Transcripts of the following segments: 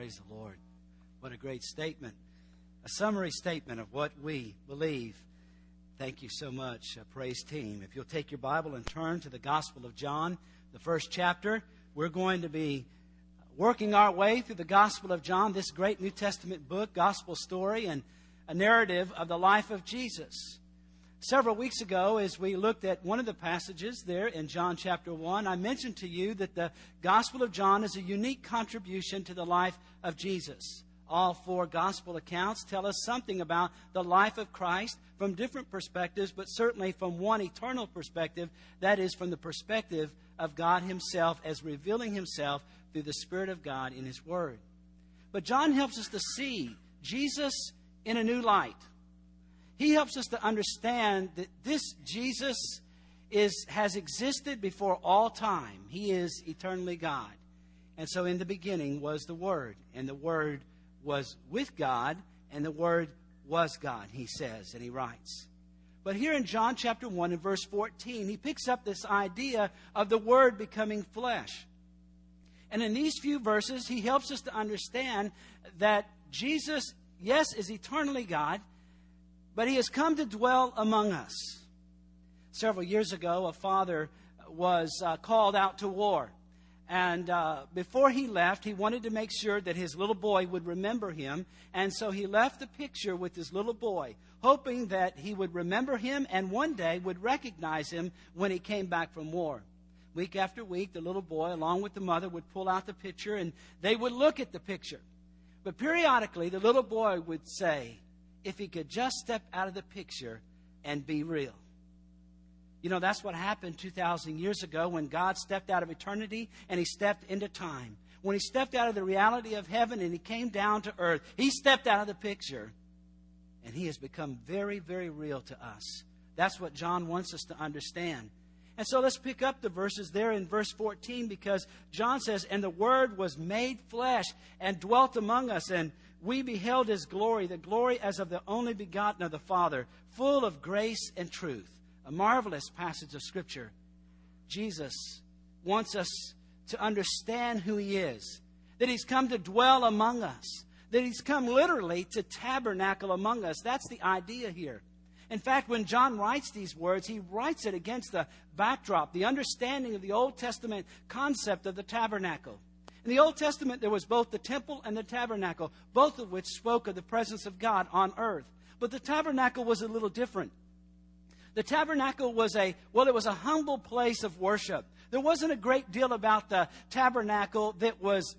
Praise the Lord. What a great statement. A summary statement of what we believe. Thank you so much, praise team. If you'll take your Bible and turn to the Gospel of John, the first chapter, we're going to be working our way through the Gospel of John, this great New Testament book, gospel story, and a narrative of the life of Jesus. Several weeks ago, as we looked at one of the passages there in John chapter 1, I mentioned to you that the Gospel of John is a unique contribution to the life of Jesus. All four gospel accounts tell us something about the life of Christ from different perspectives, but certainly from one eternal perspective, that is from the perspective of God Himself as revealing Himself through the Spirit of God in His Word. But John helps us to see Jesus in a new light. He helps us to understand that this Jesus has existed before all time. He is eternally God. And so in the beginning was the Word, and the Word was with God, and the Word was God, he says, and he writes. But here in John chapter 1 and verse 14, he picks up this idea of the Word becoming flesh. And in these few verses, he helps us to understand that Jesus, yes, is eternally God, but He has come to dwell among us. Several years ago, a father was called out to war. And before he left, he wanted to make sure that his little boy would remember him. And so he left a picture with his little boy, hoping that he would remember him and one day would recognize him when he came back from war. Week after week, the little boy, along with the mother, would pull out the picture and they would look at the picture. But periodically, the little boy would say, if he could just step out of the picture and be real. You know, that's what happened 2,000 years ago when God stepped out of eternity and He stepped into time. When He stepped out of the reality of heaven and He came down to earth, He stepped out of the picture and He has become very, very real to us. That's what John wants us to understand. And so let's pick up the verses there in verse 14, because John says, and the Word was made flesh and dwelt among us, and we beheld His glory, the glory as of the only begotten of the Father, full of grace and truth. A marvelous passage of Scripture. Jesus wants us to understand who He is, that He's come to dwell among us, that He's come literally to tabernacle among us. That's the idea here. In fact, when John writes these words, he writes it against the backdrop, the understanding of the Old Testament concept of the tabernacle. In the Old Testament, there was both the temple and the tabernacle, both of which spoke of the presence of God on earth. But the tabernacle was a little different. The tabernacle was it was a humble place of worship. There wasn't a great deal about the tabernacle that was,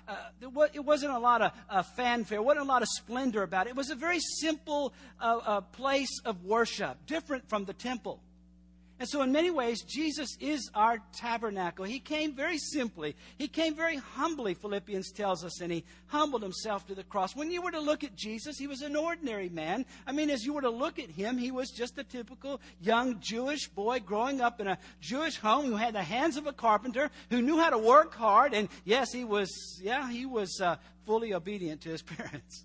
it wasn't a lot of fanfare, wasn't a lot of splendor about it. It was a very simple place of worship, different from the temple. And so in many ways, Jesus is our tabernacle. He came very simply. He came very humbly, Philippians tells us, and He humbled Himself to the cross. When you were to look at Jesus, He was an ordinary man. I mean, as you were to look at Him, He was just a typical young Jewish boy growing up in a Jewish home who had the hands of a carpenter, who knew how to work hard. And yes, he was fully obedient to his parents.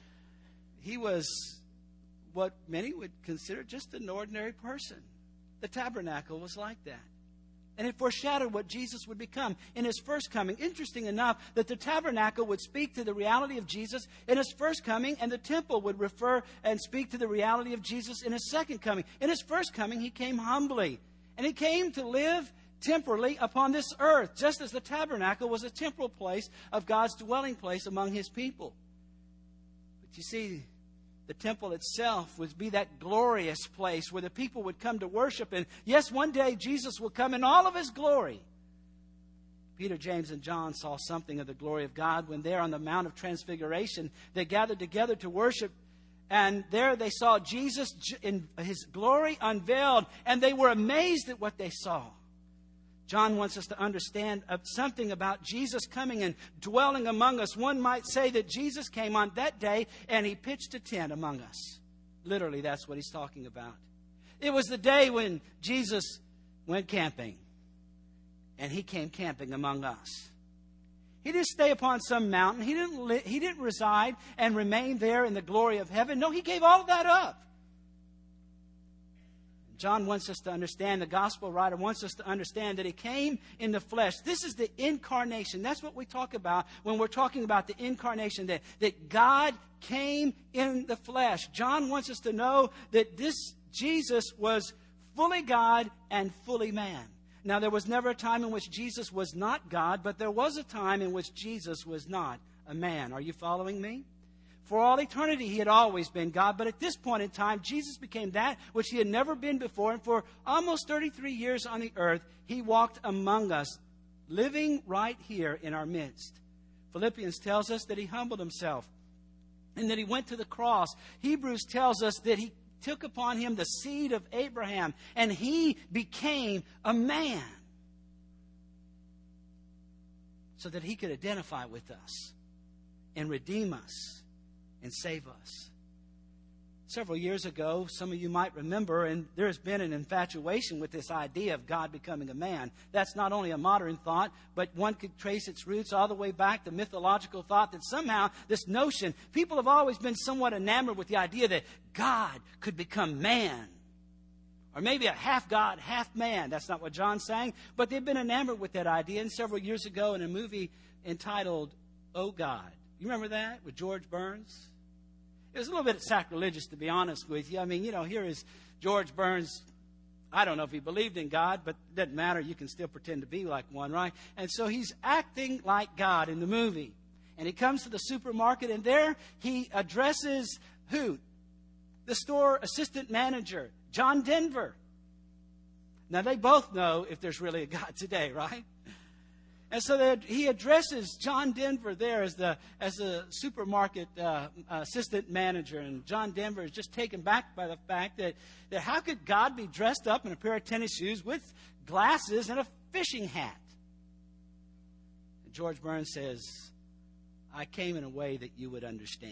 He was what many would consider just an ordinary person. The tabernacle was like that. And it foreshadowed what Jesus would become in His first coming. Interesting enough that the tabernacle would speak to the reality of Jesus in His first coming, and the temple would refer and speak to the reality of Jesus in His second coming. In His first coming, He came humbly, and He came to live temporally upon this earth, just as the tabernacle was a temporal place of God's dwelling place among His people. But you see, the temple itself would be that glorious place where the people would come to worship. And yes, one day Jesus will come in all of His glory. Peter, James, and John saw something of the glory of God when there on the Mount of Transfiguration, they gathered together to worship. And there they saw Jesus in His glory unveiled. And they were amazed at what they saw. John wants us to understand something about Jesus coming and dwelling among us. One might say that Jesus came on that day and He pitched a tent among us. Literally, that's what he's talking about. It was the day when Jesus went camping, and He came camping among us. He didn't stay upon some mountain. He didn't reside and remain there in the glory of heaven. No, He gave all of that up. John wants us to understand, the gospel writer wants us to understand that he came in the flesh. This is the incarnation. That's what we talk about when we're talking about the incarnation, that God came in the flesh. John wants us to know that this Jesus was fully God and fully man. Now, there was never a time in which Jesus was not God, but there was a time in which Jesus was not a man. Are you following me? For all eternity, he had always been God, but at this point in time, Jesus became that which he had never been before. And for almost 33 years on the earth, he walked among us, living right here in our midst. Philippians tells us that he humbled himself and that he went to the cross. Hebrews tells us that he took upon him the seed of Abraham, and he became a man so that he could identify with us and redeem us and save us. Several years ago, some of you might remember, and there has been an infatuation with this idea of God becoming a man. That's not only a modern thought, but one could trace its roots all the way back to mythological thought, that somehow this notion, people have always been somewhat enamored with the idea that God could become man. Or maybe a half God, half man. That's not what John's saying, but they've been enamored with that idea. And several years ago in a movie entitled Oh God, you remember that with George Burns? It was a little bit sacrilegious, to be honest with you. I mean, here is George Burns. I don't know if he believed in God, but it doesn't matter. You can still pretend to be like one, right? And so he's acting like God in the movie. And he comes to the supermarket, and there he addresses who? The store assistant manager, John Denver. Now, they both know if there's really a God today, right? And so he addresses John Denver there as the supermarket assistant manager. And John Denver is just taken back by the fact that how could God be dressed up in a pair of tennis shoes with glasses and a fishing hat? And George Burns says, I came in a way that you would understand.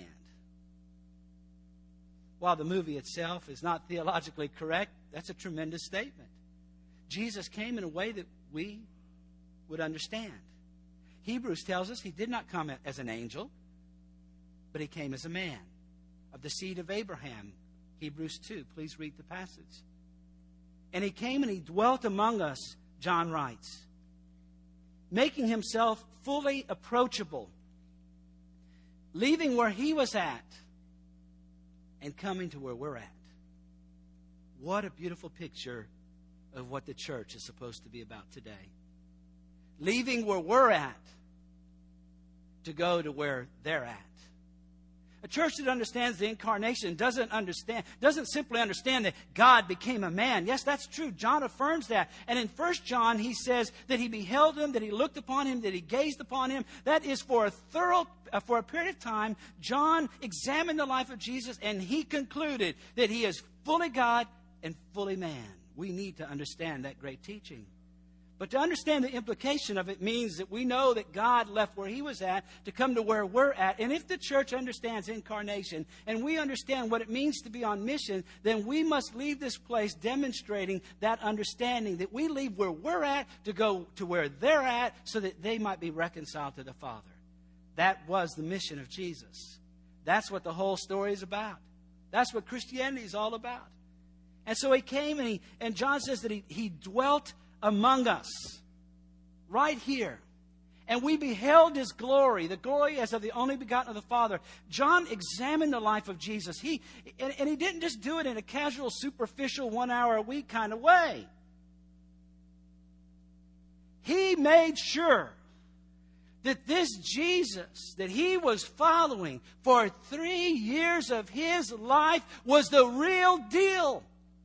While the movie itself is not theologically correct, that's a tremendous statement. Jesus came in a way that we would understand. Hebrews tells us he did not come as an angel, but he came as a man of the seed of Abraham. Hebrews 2. Please read the passage. And he came and he dwelt among us, John writes, making himself fully approachable, leaving where he was at and coming to where we're at. What a beautiful picture of what the church is supposed to be about today. Leaving where we're at to go to where they're at. A church that understands the incarnation doesn't simply understand that God became a man. Yes, that's true. John affirms that. And in 1 John, he says that he beheld him, that he looked upon him, that he gazed upon him. That is for a period of time. John examined the life of Jesus, and he concluded that he is fully God and fully man. We need to understand that great teaching. But to understand the implication of it means that we know that God left where he was at to come to where we're at. And if the church understands incarnation and we understand what it means to be on mission, then we must leave this place demonstrating that understanding, that we leave where we're at to go to where they're at so that they might be reconciled to the Father. That was the mission of Jesus. That's what the whole story is about. That's what Christianity is all about. And so he came and John says that he dwelt among us, right here. And we beheld his glory, the glory as of the only begotten of the Father. John examined the life of Jesus. He didn't just do it in a casual, superficial, 1 hour a week kind of way. He made sure that this Jesus that he was following for 3 years of his life was the real deal.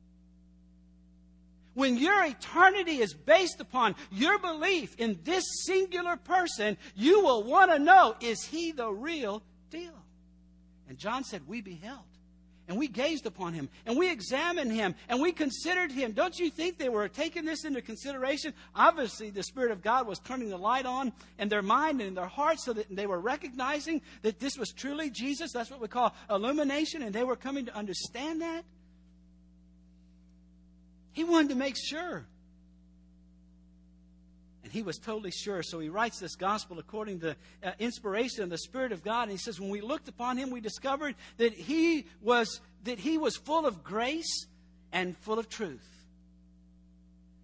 When your eternity is based upon your belief in this singular person, you will want to know, is he the real deal? And John said, we beheld, and we gazed upon him, and we examined him, and we considered him. Don't you think they were taking this into consideration? Obviously, the Spirit of God was turning the light on in their mind and in their hearts so that they were recognizing that this was truly Jesus. That's what we call illumination, and they were coming to understand that. He wanted to make sure. And he was totally sure. So he writes this gospel according to inspiration of the Spirit of God. And he says, when we looked upon him, we discovered that he was full of grace and full of truth.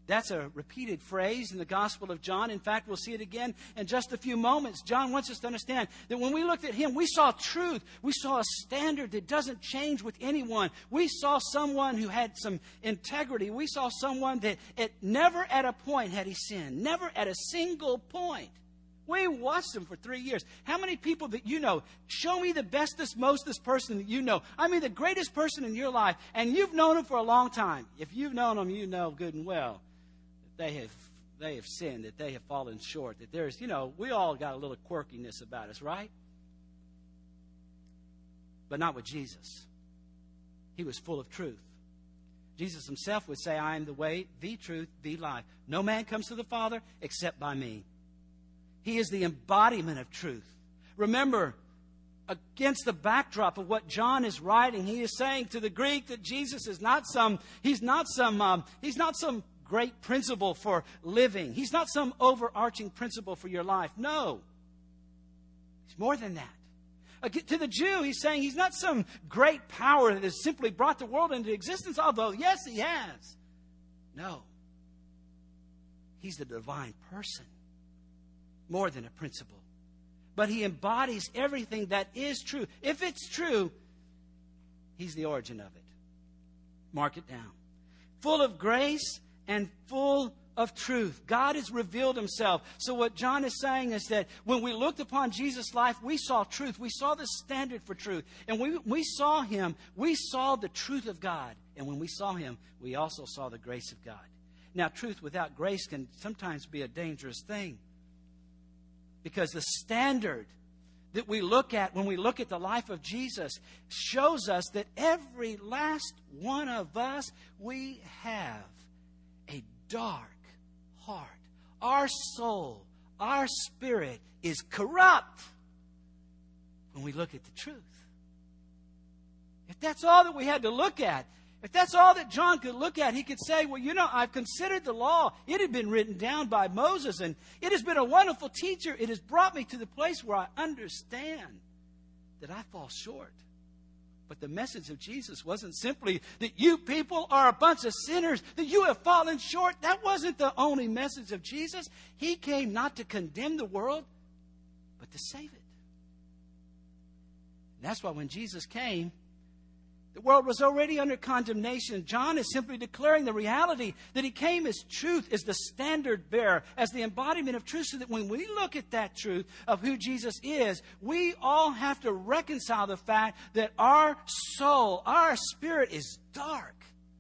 That's a repeated phrase in the Gospel of John. In fact, we'll see it again in just a few moments. John wants us to understand that when we looked at him, we saw truth. We saw a standard that doesn't change with anyone. We saw someone who had some integrity. We saw someone that never at a point had he sinned. Never at a single point. We watched him for 3 years. How many people that you know, show me the bestest, mostest person that you know. I mean, the greatest person in your life, and you've known him for a long time. If you've known him, you know good and well they have sinned, that they have fallen short, that there's, we all got a little quirkiness about us, right? But not with Jesus. He was full of truth. Jesus himself would say, I am the way, the truth, the life. No man comes to the Father except by me. He is the embodiment of truth. Remember, against the backdrop of what John is writing, he is saying to the Greek that Jesus is he's not some great principle for living. He's not some overarching principle for your life. No. He's more than that. To the Jew, he's saying he's not some great power that has simply brought the world into existence, although, yes, he has. No. He's the divine person, more than a principle. But he embodies everything that is true. If it's true, he's the origin of it. Mark it down. Full of grace and full of truth. God has revealed himself. So what John is saying is that when we looked upon Jesus' life, we saw truth. We saw the standard for truth. And when we saw him, we saw the truth of God. And when we saw him, we also saw the grace of God. Now, truth without grace can sometimes be a dangerous thing. Because the standard that we look at when we look at the life of Jesus shows us that every last one of us, we have a dark heart. Our soul, our spirit is corrupt when we look at the truth. If that's all that we had to look at, if that's all that John could look at, he could say, well, I've considered the law. It had been written down by Moses, and it has been a wonderful teacher. It has brought me to the place where I understand that I fall short. But the message of Jesus wasn't simply that you people are a bunch of sinners, that you have fallen short. That wasn't the only message of Jesus. He came not to condemn the world, but to save it. And that's why when Jesus came, the world was already under condemnation. John is simply declaring the reality that he came as truth, as the standard bearer, as the embodiment of truth, so that when we look at that truth of who Jesus is, we all have to reconcile the fact that our soul, our spirit is dark.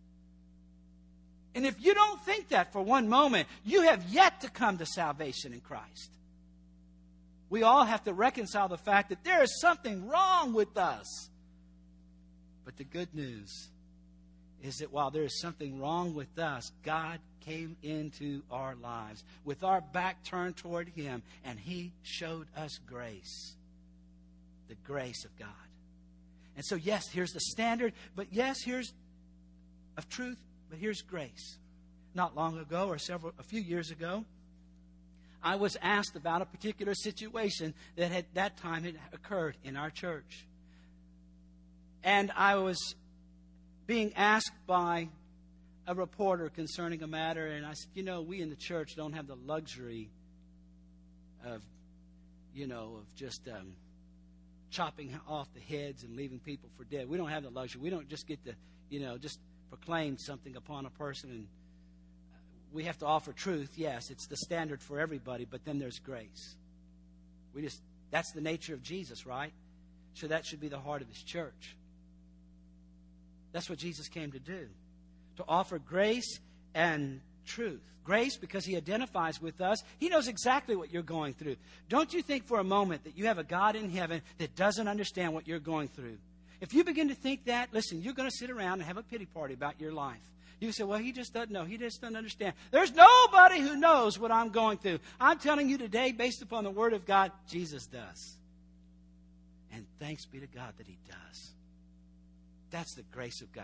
And if you don't think that for one moment, you have yet to come to salvation in Christ. We all have to reconcile the fact that there is something wrong with us. But the good news is that while there is something wrong with us, God came into our lives with our back turned toward him, and he showed us grace, the grace of God. And so, yes, here's the standard, but yes, here's of truth, but here's grace. Not long ago, or a few years ago, I was asked about a particular situation that at that time had occurred in our church. And I was being asked by a reporter concerning a matter, and I said, we in the church don't have the luxury of just chopping off the heads and leaving people for dead. We don't have the luxury. We don't just get to, just proclaim something upon a person, and we have to offer truth. Yes, it's the standard for everybody, but then there's grace. That's the nature of Jesus, right? So that should be the heart of his church. That's what Jesus came to do, to offer grace and truth. Grace because he identifies with us. He knows exactly what you're going through. Don't you think for a moment that you have a God in heaven that doesn't understand what you're going through. If you begin to think that, listen, you're going to sit around and have a pity party about your life. You say, well, he just doesn't know. He just doesn't understand. There's nobody who knows what I'm going through. I'm telling you today, based upon the Word of God, Jesus does. And thanks be to God that he does. That's the grace of God.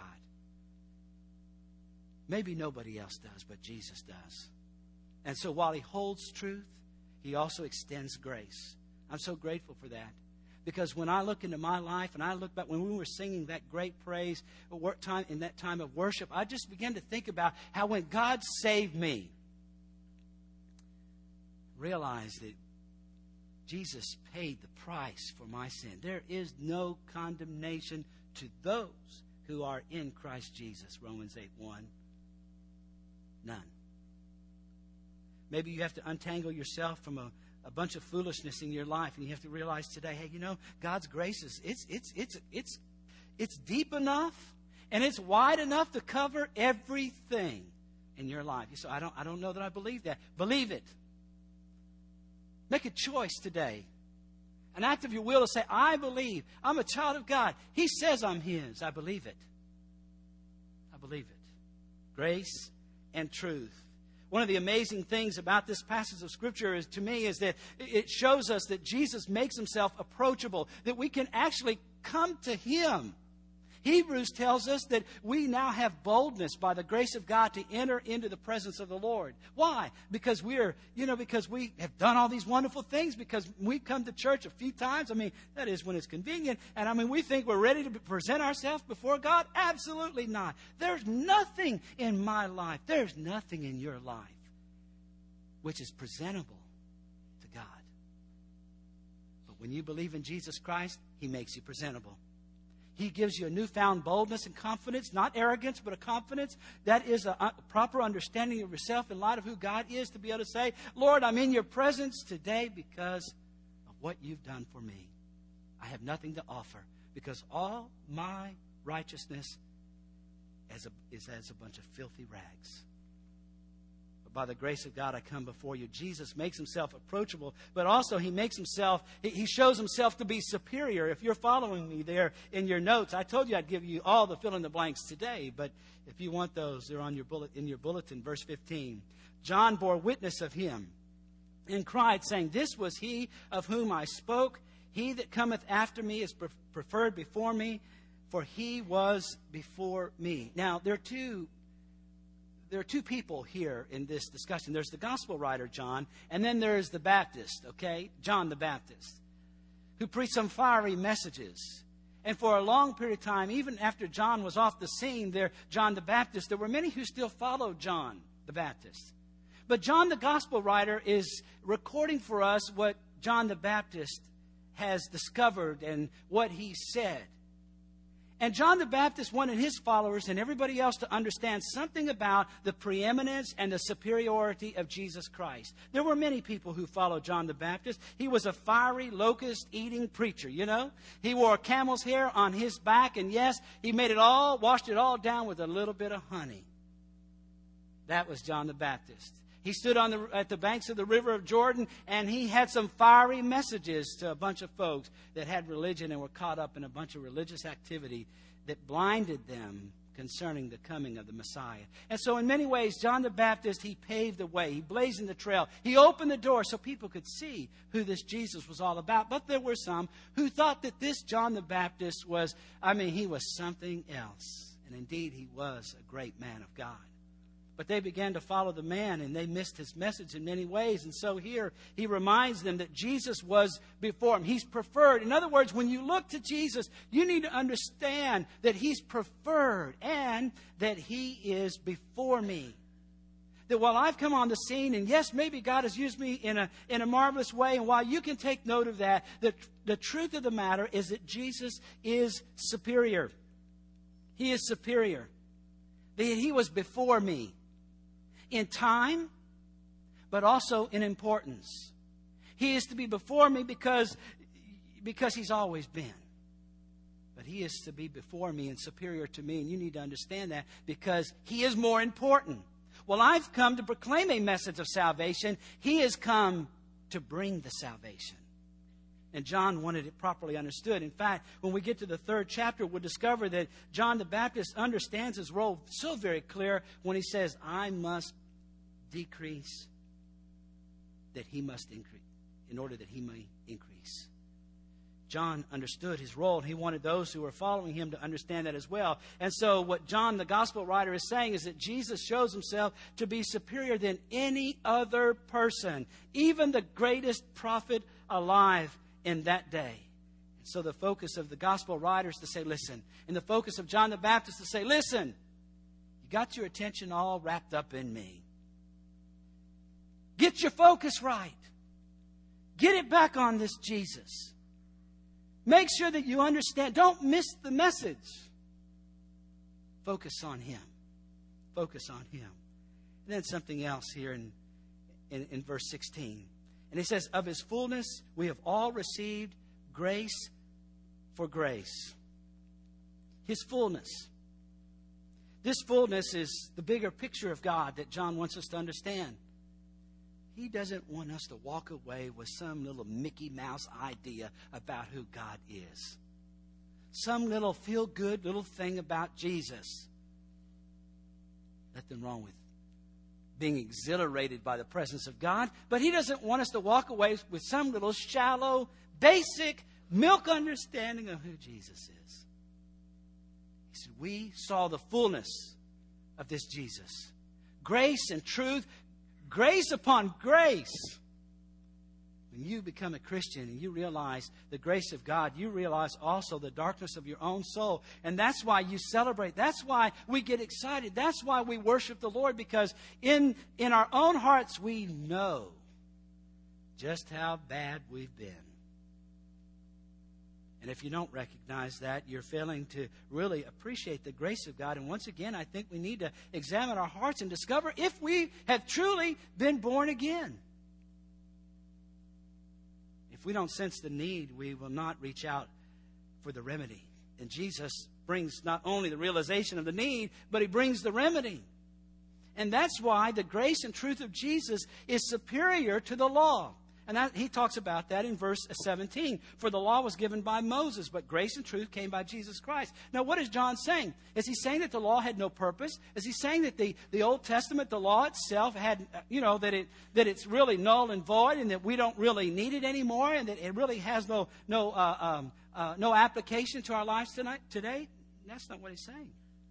Maybe nobody else does, but Jesus does. And so while he holds truth, he also extends grace. I'm so grateful for that. Because when I look into my life and I look back when we were singing that great praise time in that time of worship, I just began to think about how when God saved me, realized that Jesus paid the price for my sin. There is no condemnation to those who are in Christ Jesus. Romans 8:1. None. Maybe you have to untangle yourself from a bunch of foolishness in your life, and you have to realize today, hey, God's grace is it's deep enough and it's wide enough to cover everything in your life. So I don't know that I believe that. Believe it. Make a choice today. An act of your will to say, I believe. I'm a child of God. He says I'm His. I believe it. I believe it. Grace and truth. One of the amazing things about this passage of Scripture is that it shows us that Jesus makes Himself approachable, that we can actually come to Him. Hebrews tells us that we now have boldness by the grace of God to enter into the presence of the Lord. Why? Because we have done all these wonderful things, because we come to church a few times. That is when it's convenient. And we think we're ready to present ourselves before God. Absolutely not. There's nothing in my life, there's nothing in your life which is presentable to God. But when you believe in Jesus Christ, He makes you presentable. He gives you a newfound boldness and confidence, not arrogance, but a confidence that is a proper understanding of yourself in light of who God is, to be able to say, Lord, I'm in your presence today because of what you've done for me. I have nothing to offer because all my righteousness is as a bunch of filthy rags. By the grace of God, I come before you. Jesus makes Himself approachable, but also He shows Himself to be superior. If you're following me there in your notes, I told you I'd give you all the fill-in-the-blanks today, but if you want those, they're on in your bulletin, verse 15. John bore witness of Him and cried, saying, This was He of whom I spoke. He that cometh after me is preferred before me, for He was before me. Now, there are two people here in this discussion. There's the gospel writer, John, and then there's the Baptist, okay? John the Baptist, who preached some fiery messages. And for a long period of time, even after John was off the scene there, John the Baptist, there were many who still followed John the Baptist. But John the gospel writer is recording for us what John the Baptist has discovered and what he said. And John the Baptist wanted his followers and everybody else to understand something about the preeminence and the superiority of Jesus Christ. There were many people who followed John the Baptist. He was a fiery, locust-eating preacher, He wore camel's hair on his back, and yes, he washed it all down with a little bit of honey. That was John the Baptist. He stood at the banks of the river of Jordan, and he had some fiery messages to a bunch of folks that had religion and were caught up in a bunch of religious activity that blinded them concerning the coming of the Messiah. And so in many ways, John the Baptist, he paved the way. He blazed the trail. He opened the door so people could see who this Jesus was all about. But there were some who thought that this John the Baptist he was something else. And indeed, he was a great man of God. But they began to follow the man, and they missed his message in many ways. And so here, he reminds them that Jesus was before him. He's preferred. In other words, when you look to Jesus, you need to understand that He's preferred and that He is before me. That while I've come on the scene, and yes, maybe God has used me in a marvelous way, and while you can take note of that, the truth of the matter is that Jesus is superior. He is superior. That He was before me. In time, but also in importance. He is to be before me because He's always been. But He is to be before me and superior to me, and you need to understand that because He is more important. Well, I've come to proclaim a message of salvation. He has come to bring the salvation. And John wanted it properly understood. In fact, when we get to the 3rd chapter, we'll discover that John the Baptist understands his role so very clear when he says, I must decrease that He must increase, in order that He may increase. John understood his role, and he wanted those who were following him to understand that as well. And so what John, the gospel writer, is saying is that Jesus shows Himself to be superior than any other person, even the greatest prophet alive in that day. So the focus of the gospel writers to say, listen. And the focus of John the Baptist to say, listen. You got your attention all wrapped up in me. Get your focus right. Get it back on this Jesus. Make sure that you understand. Don't miss the message. Focus on Him. Focus on Him. And then something else here in verse 16. And he says, of His fullness we have all received grace for grace. His fullness. This fullness is the bigger picture of God that John wants us to understand. He doesn't want us to walk away with some little Mickey Mouse idea about who God is. Some little feel-good little thing about Jesus. Nothing wrong with being exhilarated by the presence of God. But He doesn't want us to walk away with some little shallow, basic, milk understanding of who Jesus is. He said, we saw the fullness of this Jesus. Grace and truth. Grace upon grace. When you become a Christian and you realize the grace of God, you realize also the darkness of your own soul. And that's why you celebrate. That's why we get excited. That's why we worship the Lord. Because in our own hearts we know just how bad we've been. And if you don't recognize that, you're failing to really appreciate the grace of God. And once again, I think we need to examine our hearts and discover if we have truly been born again. If we don't sense the need, we will not reach out for the remedy. And Jesus brings not only the realization of the need, but He brings the remedy. And that's why the grace and truth of Jesus is superior to the law. And he talks about that in verse 17. For the law was given by Moses, but grace and truth came by Jesus Christ. Now, what is John saying? Is he saying that the law had no purpose? Is he saying that the Old Testament, the law itself, had, that it's really null and void, and that we don't really need it anymore, and that it really has no application to our lives today? That's not what he's saying.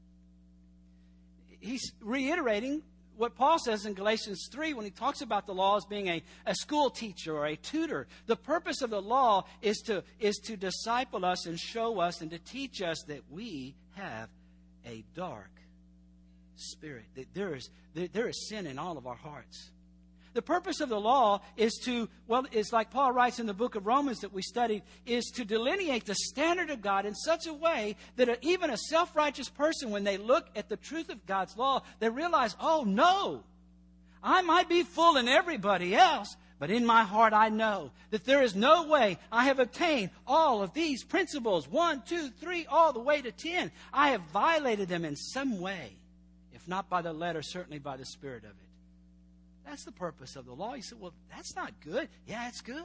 He's reiterating what Paul says in Galatians 3 when he talks about the law as being a school teacher or a tutor. The purpose of the law is to disciple us and show us and to teach us that we have a dark spirit, that there is sin in all of our hearts. The purpose of the law is is like Paul writes in the book of Romans that we studied, is to delineate the standard of God in such a way that even a self-righteous person, when they look at the truth of God's law, they realize, oh no, I might be fooling everybody else, but in my heart I know that there is no way I have obtained all of these principles, 1, 2, 3, all the way to 10. I have violated them in some way, if not by the letter, certainly by the spirit of it. That's the purpose of the law. You say, well, that's not good. Yeah, it's good.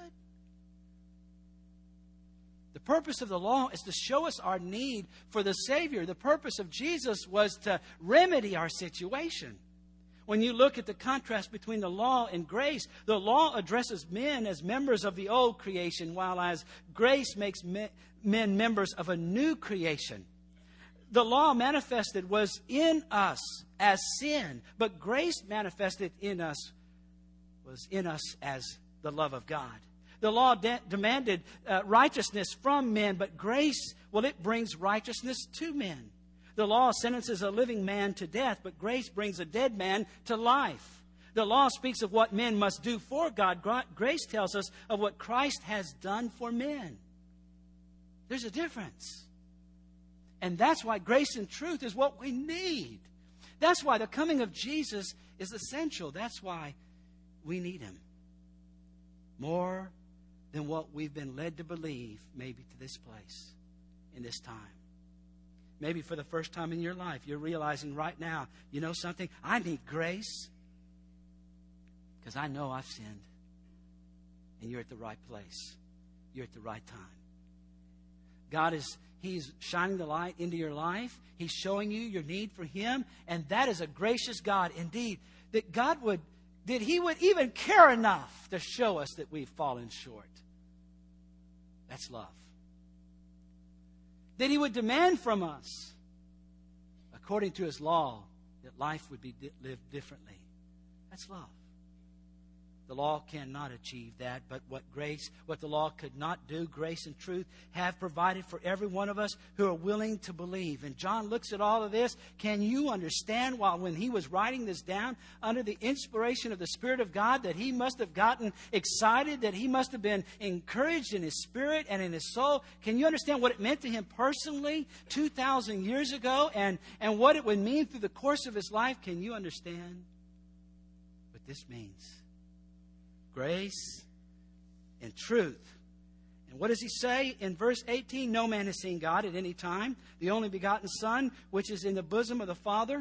The purpose of the law is to show us our need for the Savior. The purpose of Jesus was to remedy our situation. When you look at the contrast between the law and grace, the law addresses men as members of the old creation, while as grace makes men members of a new creation. The law manifested was in us as sin, but grace manifested in us was in us as the love of God. The law demanded righteousness from men, but grace, it brings righteousness to men. The law sentences a living man to death, but grace brings a dead man to life. The law speaks of what men must do for God. Grace tells us of what Christ has done for men. There's a difference. And that's why grace and truth is what we need. That's why the coming of Jesus is essential. That's why we need Him. More than what we've been led to believe, maybe to this place, in this time. Maybe for the first time in your life, you're realizing right now, you know something? I need grace because I know I've sinned. And you're at the right place. You're at the right time. He's shining the light into your life. He's showing you your need for Him. And that is a gracious God indeed. That He would even care enough to show us that we've fallen short. That's love. That He would demand from us, according to His law, that life would be lived differently. That's love. The law cannot achieve that, but what the law could not do, grace and truth have provided for every one of us who are willing to believe. And John looks at all of this. Can you understand when he was writing this down under the inspiration of the Spirit of God, that he must have gotten excited, that he must have been encouraged in his spirit and in his soul? Can you understand what it meant to him personally 2,000 years ago and what it would mean through the course of his life? Can you understand what this means? Grace and truth. And what does he say in verse 18? No man has seen God at any time. The only begotten Son, which is in the bosom of the Father,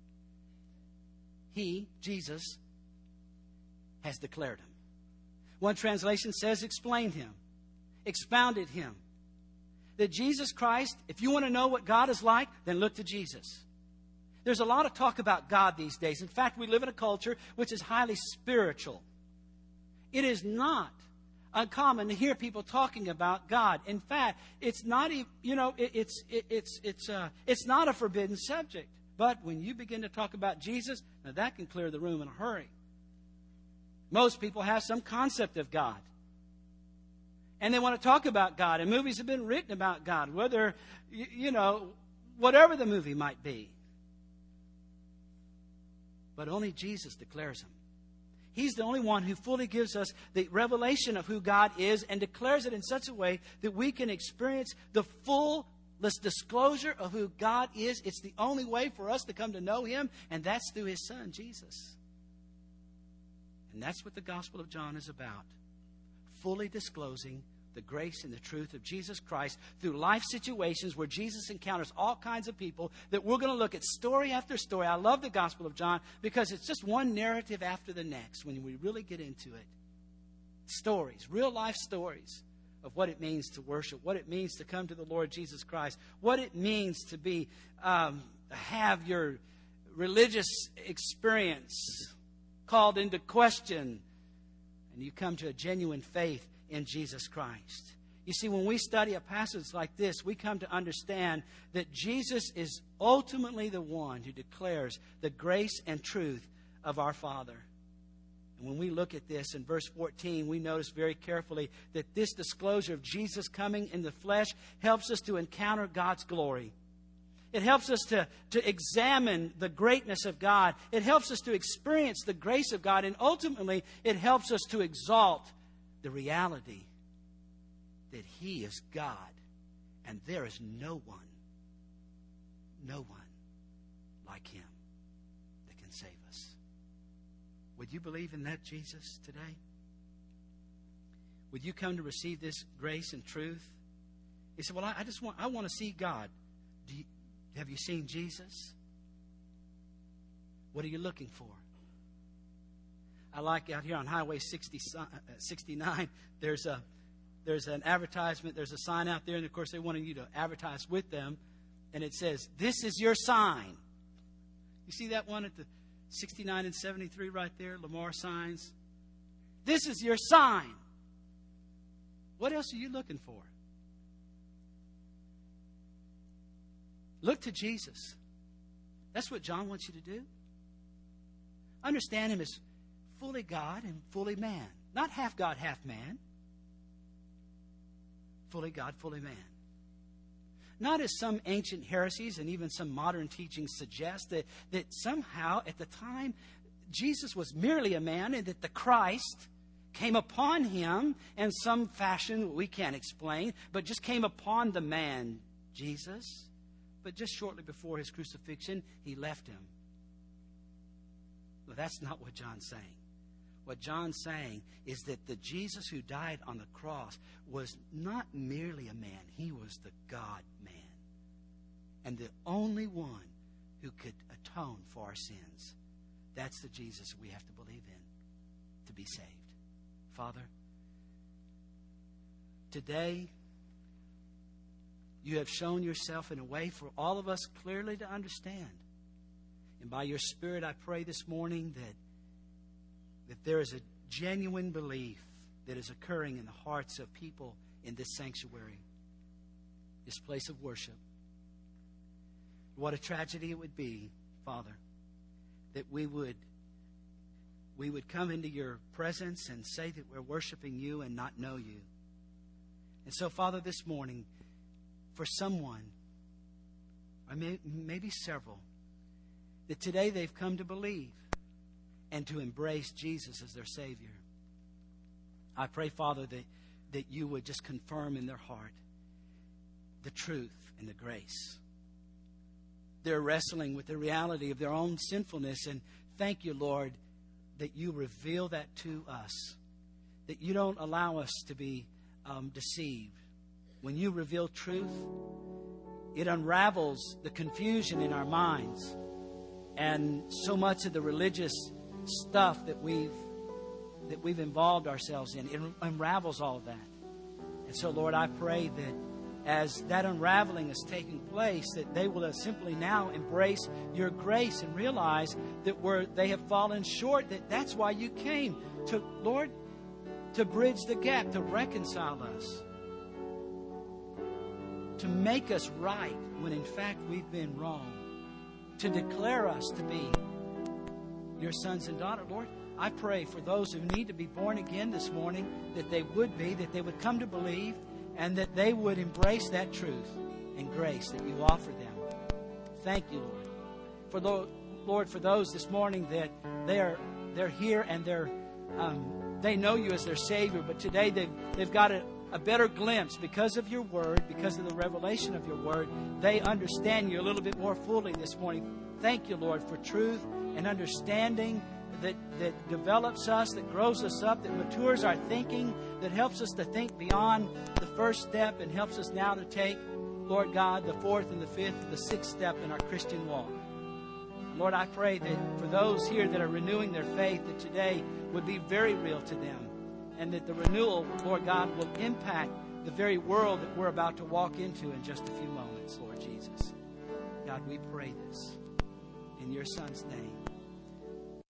he, Jesus, has declared him. One translation says explained him, expounded him. That Jesus Christ, if you want to know what God is like, then look to Jesus. There's a lot of talk about God these days. In fact, we live in a culture which is highly spiritual. It is not uncommon to hear people talking about God. In fact, it's not it's not a forbidden subject. But when you begin to talk about Jesus, now that can clear the room in a hurry. Most people have some concept of God. And they want to talk about God. And movies have been written about God, whether, whatever the movie might be. But only Jesus declares him. He's the only one who fully gives us the revelation of who God is and declares it in such a way that we can experience the fullest disclosure of who God is. It's the only way for us to come to know him, and that's through his Son, Jesus. And that's what the Gospel of John is about. Fully disclosing the grace and the truth of Jesus Christ through life situations where Jesus encounters all kinds of people, that we're going to look at story after story. I love the Gospel of John because it's just one narrative after the next when we really get into it. Stories, real life stories of what it means to worship, what it means to come to the Lord Jesus Christ, what it means to be have your religious experience called into question, and you come to a genuine faith in Jesus Christ. You see, when we study a passage like this, we come to understand that Jesus is ultimately the one who declares the grace and truth of our Father. And when we look at this in verse 14, we notice very carefully that this disclosure of Jesus coming in the flesh helps us to encounter God's glory. It helps us to examine the greatness of God. It helps us to experience the grace of God. And ultimately, it helps us to exalt the reality that he is God and there is no one like him that can save us. Would you believe in that Jesus today? Would you come to receive this grace and truth? He said, well, I want to see God. Have you seen Jesus? What are you looking for? I like out here on Highway 69, there's an advertisement, there's a sign out there, and of course they wanted you to advertise with them, and it says, "This is your sign." You see that one at the 69 and 73 right there, Lamar signs? This is your sign. What else are you looking for? Look to Jesus. That's what John wants you to do. Understand him as fully God and fully man. Not half God, half man. Fully God, fully man. Not as some ancient heresies and even some modern teachings suggest that somehow at the time Jesus was merely a man and that the Christ came upon him in some fashion we can't explain, but just came upon the man Jesus. But just shortly before his crucifixion, he left him. Well, that's not what John's saying. What John's saying is that the Jesus who died on the cross was not merely a man. He was the God-man. And the only one who could atone for our sins. That's the Jesus we have to believe in to be saved. Father, today you have shown yourself in a way for all of us clearly to understand. And by your Spirit, I pray this morning that there is a genuine belief that is occurring in the hearts of people in this sanctuary, this place of worship. What a tragedy it would be, Father, that we would we would come into your presence and say that we're worshiping you and not know you. And so, Father, this morning, for someone, or maybe several, that today they've come to believe and to embrace Jesus as their Savior, I pray, Father, that you would just confirm in their heart the truth and the grace. They're wrestling with the reality of their own sinfulness, and thank you, Lord, that you reveal that to us, that you don't allow us to be deceived. When you reveal truth, it unravels the confusion in our minds and so much of the religious stuff that we've involved ourselves in. It unravels all of that. And so, Lord, I pray that as that unraveling is taking place, that they will simply now embrace your grace and realize that they have fallen short, that's why you came, Lord, to bridge the gap, to reconcile us, to make us right when in fact we've been wrong, to declare us to be your sons and daughters. Lord, I pray for those who need to be born again this morning, that they would come to believe, and that they would embrace that truth and grace that you offer them. Thank you, Lord. Lord, for those this morning that they're here and they know you as their Savior, but today they've got a better glimpse because of your word, because of the revelation of your word. They understand you a little bit more fully this morning. Thank you, Lord, for truth and understanding that develops us, that grows us up, that matures our thinking, that helps us to think beyond the first step and helps us now to take, Lord God, the fourth and the fifth and the sixth step in our Christian walk. Lord, I pray that for those here that are renewing their faith, that today would be very real to them, and that the renewal, Lord God, will impact the very world that we're about to walk into in just a few moments, Lord Jesus. God, we pray this in your Son's name.